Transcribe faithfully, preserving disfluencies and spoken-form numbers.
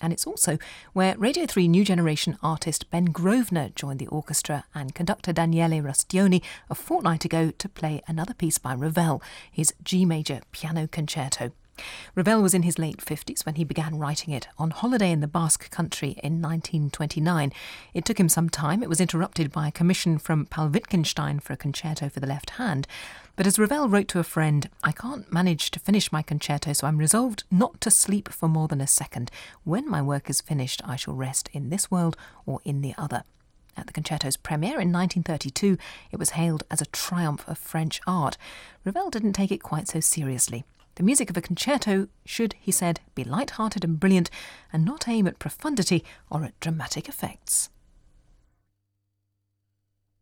And it's also where Radio three New Generation artist Ben Grosvenor joined the orchestra and conductor Daniele Rustioni a fortnight ago to play another piece by Ravel, his G major piano concerto. Ravel was in his late fifties when he began writing it on holiday in the Basque Country in nineteen twenty-nine. It took him some time. It was interrupted by a commission from Paul Wittgenstein for a concerto for the left hand. But as Ravel wrote to a friend, "I can't manage to finish my concerto, so I'm resolved not to sleep for more than a second. When my work is finished, I shall rest in this world or in the other." At the concerto's premiere in nineteen thirty-two, it was hailed as a triumph of French art. Ravel didn't take it quite so seriously. The music of a concerto should, he said, be light-hearted and brilliant and not aim at profundity or at dramatic effects.